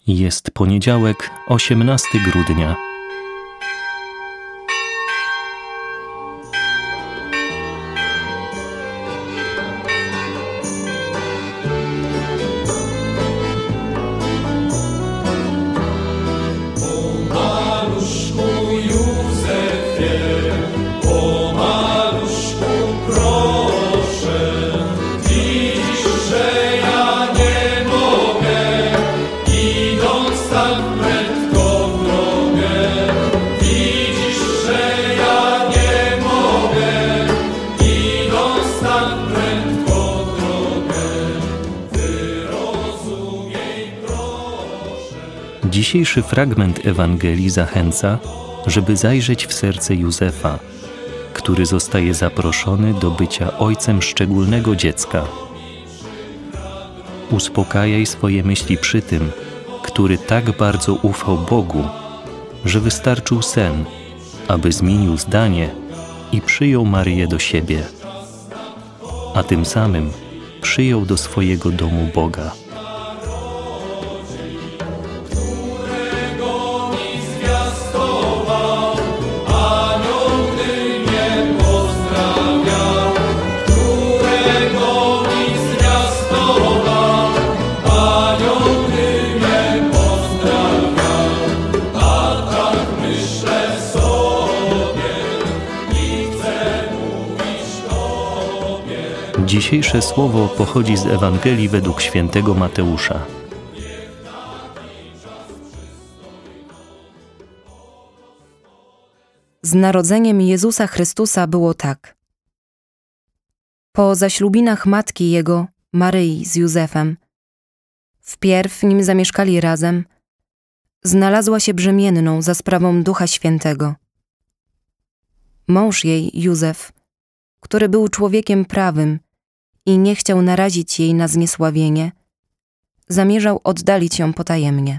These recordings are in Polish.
Jest poniedziałek, 18 grudnia. Dzisiejszy fragment Ewangelii zachęca, żeby zajrzeć w serce Józefa, który zostaje zaproszony do bycia ojcem szczególnego dziecka. Uspokajaj swoje myśli przy tym, który tak bardzo ufał Bogu, że wystarczył sen, aby zmienił zdanie i przyjął Maryję do siebie, a tym samym przyjął do swojego domu Boga. Dzisiejsze słowo pochodzi z Ewangelii według świętego Mateusza. Z narodzeniem Jezusa Chrystusa było tak. Po zaślubinach matki Jego, Maryi z Józefem, wpierw, nim zamieszkali razem, znalazła się brzemienną za sprawą Ducha Świętego. Mąż jej, Józef, który był człowiekiem prawym i nie chciał narazić jej na zniesławienie, zamierzał oddalić ją potajemnie.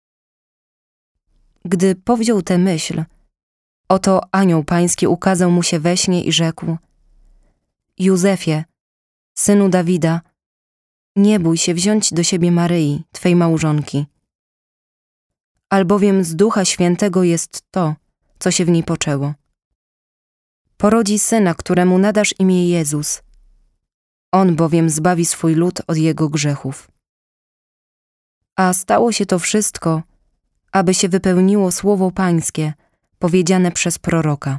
Gdy powziął tę myśl, oto anioł pański ukazał mu się we śnie i rzekł: Józefie, synu Dawida, nie bój się wziąć do siebie Maryi, twej małżonki, albowiem z Ducha Świętego jest to, co się w niej poczęło. Porodzi syna, któremu nadasz imię Jezus. On bowiem zbawi swój lud od jego grzechów. A stało się to wszystko, aby się wypełniło słowo pańskie, powiedziane przez proroka.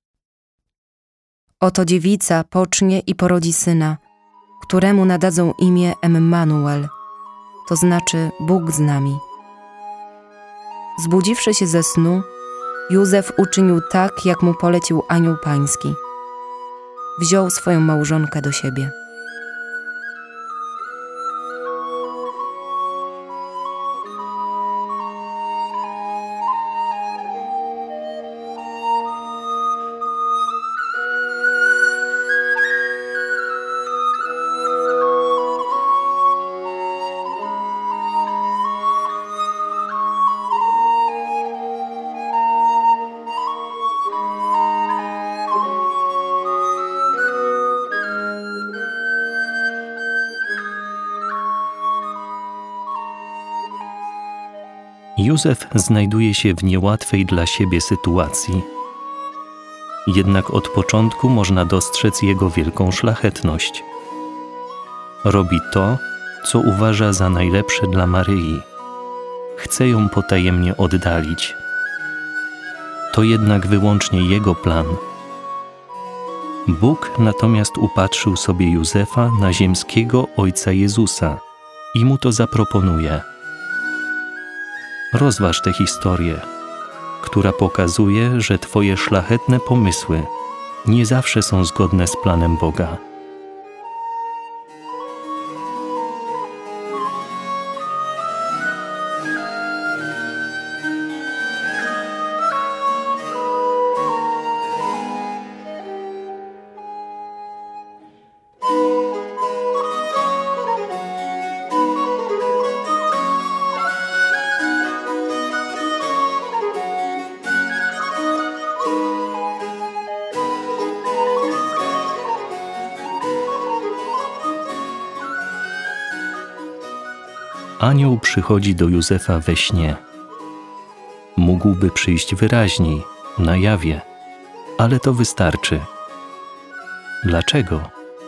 Oto dziewica pocznie i porodzi syna, któremu nadadzą imię Emmanuel, to znaczy Bóg z nami. Zbudziwszy się ze snu, Józef uczynił tak, jak mu polecił anioł pański. Wziął swoją małżonkę do siebie. Józef znajduje się w niełatwej dla siebie sytuacji. Jednak od początku można dostrzec jego wielką szlachetność. Robi to, co uważa za najlepsze dla Maryi. Chce ją potajemnie oddalić. To jednak wyłącznie jego plan. Bóg natomiast upatrzył sobie Józefa na ziemskiego ojca Jezusa i mu to zaproponuje. Rozważ tę historię, która pokazuje, że twoje szlachetne pomysły nie zawsze są zgodne z planem Boga. Anioł przychodzi do Józefa we śnie. Mógłby przyjść wyraźniej, na jawie, ale to wystarczy. Dlaczego?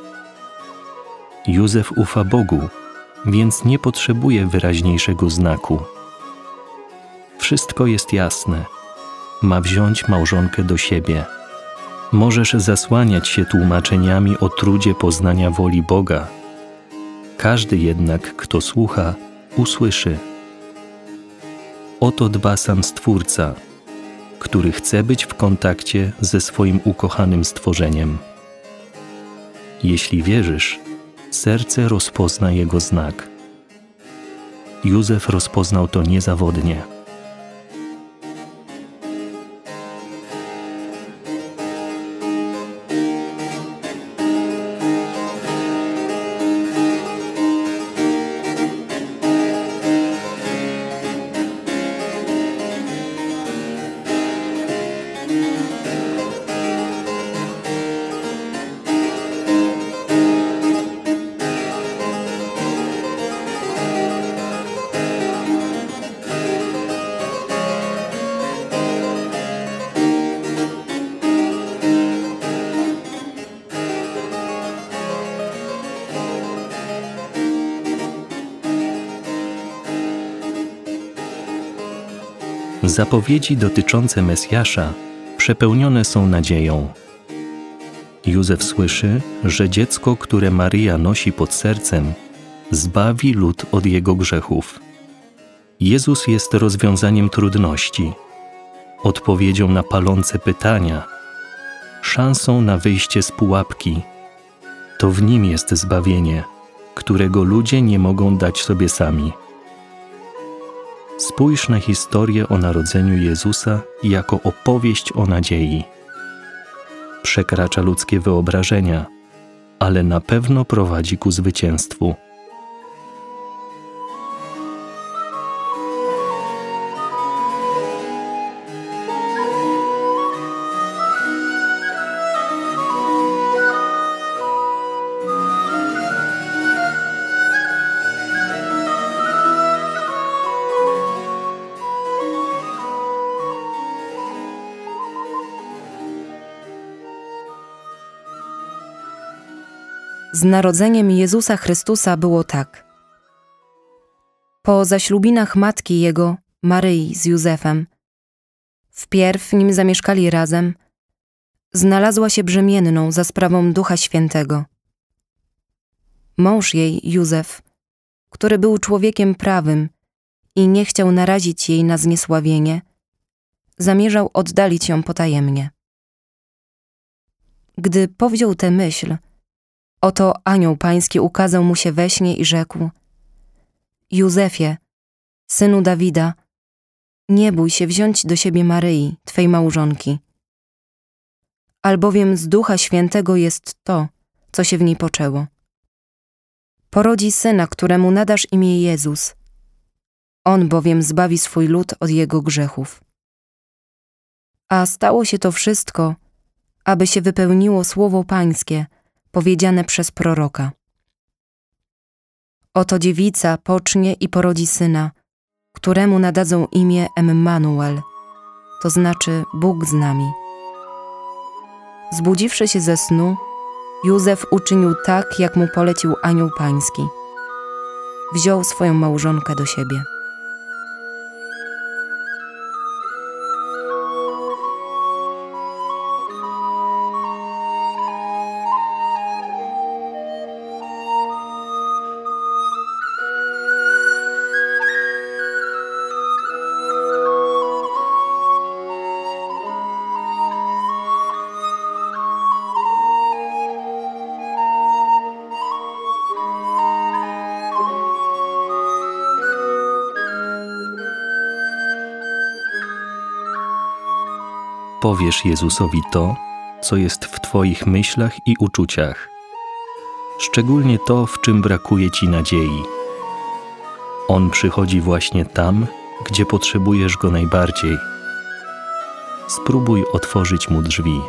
Józef ufa Bogu, więc nie potrzebuje wyraźniejszego znaku. Wszystko jest jasne. Ma wziąć małżonkę do siebie. Możesz zasłaniać się tłumaczeniami o trudzie poznania woli Boga. Każdy jednak, kto słucha, usłyszy. O to dba sam Stwórca, który chce być w kontakcie ze swoim ukochanym stworzeniem. Jeśli wierzysz, serce rozpozna jego znak. Józef rozpoznał to niezawodnie. Zapowiedzi dotyczące Mesjasza przepełnione są nadzieją. Józef słyszy, że dziecko, które Maryja nosi pod sercem, zbawi lud od jego grzechów. Jezus jest rozwiązaniem trudności, odpowiedzią na palące pytania, szansą na wyjście z pułapki. To w Nim jest zbawienie, którego ludzie nie mogą dać sobie sami. Spójrz na historię o narodzeniu Jezusa jako opowieść o nadziei. Przekracza ludzkie wyobrażenia, ale na pewno prowadzi ku zwycięstwu. Z narodzeniem Jezusa Chrystusa było tak. Po zaślubinach matki Jego, Maryi z Józefem, wpierw, nim zamieszkali razem, znalazła się brzemienną za sprawą Ducha Świętego. Mąż jej, Józef, który był człowiekiem prawym i nie chciał narazić jej na zniesławienie, zamierzał oddalić ją potajemnie. Gdy powziął tę myśl, oto anioł pański ukazał mu się we śnie i rzekł: Józefie, synu Dawida, nie bój się wziąć do siebie Maryi, twej małżonki, albowiem z Ducha Świętego jest to, co się w niej poczęło. Porodzi syna, któremu nadasz imię Jezus. On bowiem zbawi swój lud od jego grzechów. A stało się to wszystko, aby się wypełniło słowo pańskie, powiedziane przez proroka. Oto dziewica pocznie i porodzi syna, któremu nadadzą imię Emmanuel, to znaczy Bóg z nami. Zbudziwszy się ze snu, Józef uczynił tak, jak mu polecił anioł pański. Wziął swoją małżonkę do siebie. Powiesz Jezusowi to, co jest w Twoich myślach i uczuciach, szczególnie to, w czym brakuje Ci nadziei. On przychodzi właśnie tam, gdzie potrzebujesz Go najbardziej. Spróbuj otworzyć Mu drzwi.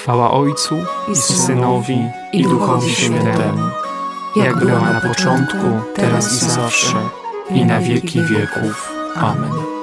Chwała Ojcu i Synowi i Duchowi Świętemu, jak była na początku, teraz i zawsze, i na wieki wieków. Amen.